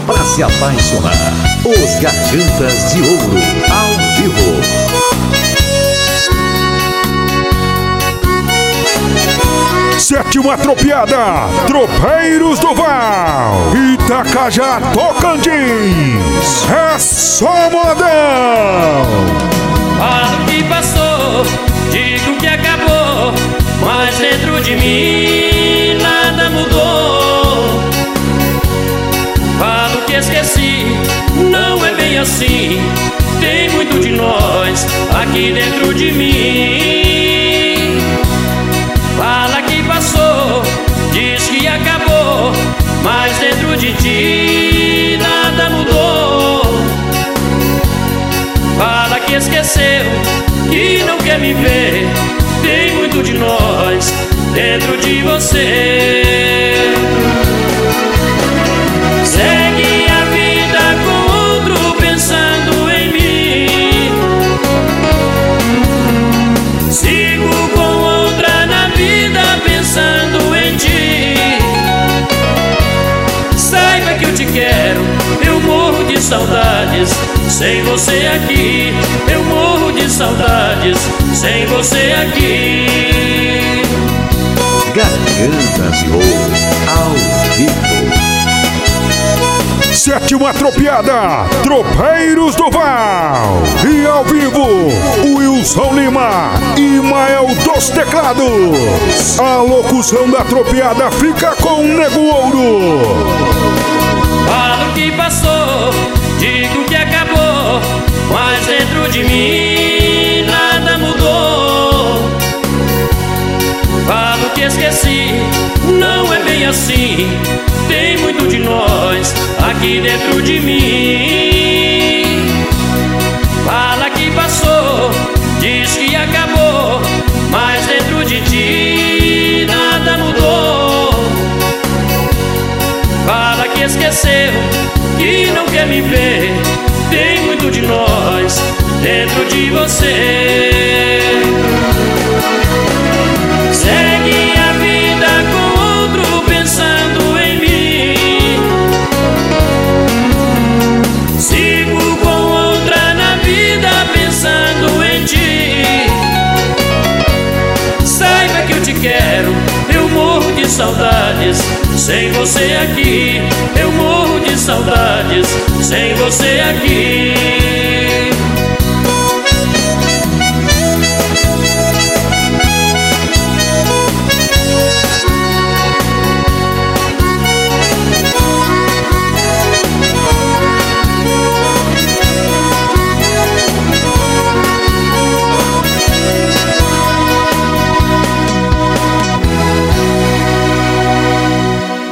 pra se apaixonar. Os Gargantas de Ouro, ao vivo. Sétima tropiada, Tropeiros do Val, Itacajá, Tocantins. É só modão. Falo que passou, digo que acabou, mas dentro de mim nada mudou. Falo que esqueci, não é bem assim. Tem muito de nós aqui dentro de mim. Fala que passou, diz que acabou, mas dentro de ti nada mudou. Fala que esqueceu, que não quer me ver. Tem muito de nós dentro de você. Segue a vida com outro pensando em mim. Sigo com outra na vida pensando em ti. Saiba que eu te quero, eu morro de saudades. Sem você aqui, eu morro de saudades. Sem você aqui. Gargantas de Ouro, ao vivo. Sétima tropiada, Tropeiros do Val. E ao vivo, Wilson Lima e Mael dos Teclados. A locução da tropiada fica com Nego Ouro. Falo que passou, digo que acabou, mas dentro de mim nada mudou. Falo que esqueci, não é bem assim. Tem muito de nós aqui dentro de mim. Fala que passou, diz que acabou, mas dentro de ti nada mudou. Fala que esqueceu, que não quer me ver. Tem muito de nós dentro de você. Segue a vida com outro pensando em mim. Sigo com outra na vida pensando em ti. Saiba que eu te quero, eu morro de saudades. Sem você aqui, eu morro de saudades. Sem você aqui.